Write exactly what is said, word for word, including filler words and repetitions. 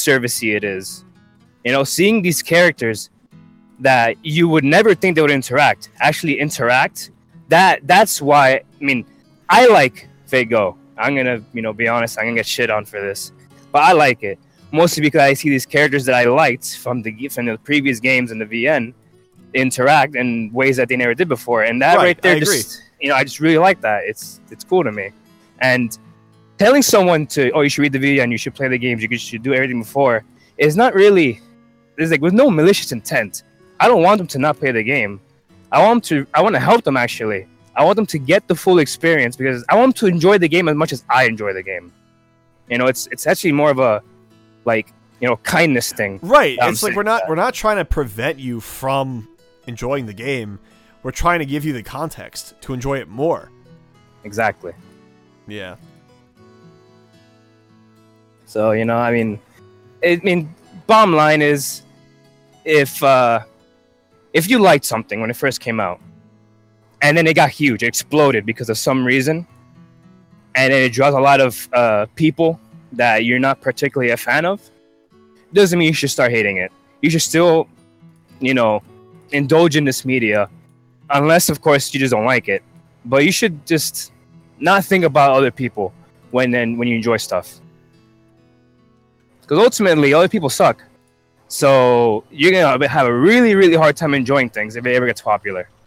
servicey it is. You know, seeing these characters that you would never think they would interact actually interact. That that's why. I mean, I like Fate Go. I'm gonna, you know, be honest. I'm gonna get shit on for this, but I like it mostly because I see these characters that I liked from the from the previous games in the V N interact in ways that they never did before, and that right, right there, just you know, I just really like that. It's it's cool to me, and telling someone to, oh, you should read the V N, you should play the games, you should do everything before, is not really. There's like with no malicious intent. I don't want them to not play the game. I want them to. I want to help them actually. I want them to get the full experience because I want them to enjoy the game as much as I enjoy the game. You know, it's it's actually more of a like, you know, kindness thing. Right. It's like we're not that. we're not trying to prevent you from enjoying the game. We're trying to give you the context to enjoy it more. Exactly. Yeah. So, you know, I mean, I mean, bottom line is, if uh, if you liked something when it first came out, and then it got huge, it exploded because of some reason, and then it draws a lot of uh, people that you're not particularly a fan of, doesn't mean you should start hating it. You should still, you know, indulge in this media, unless, of course, you just don't like it. But you should just not think about other people when then when you enjoy stuff. Because ultimately, other people suck. So you're going to have a really, really hard time enjoying things if it ever gets popular.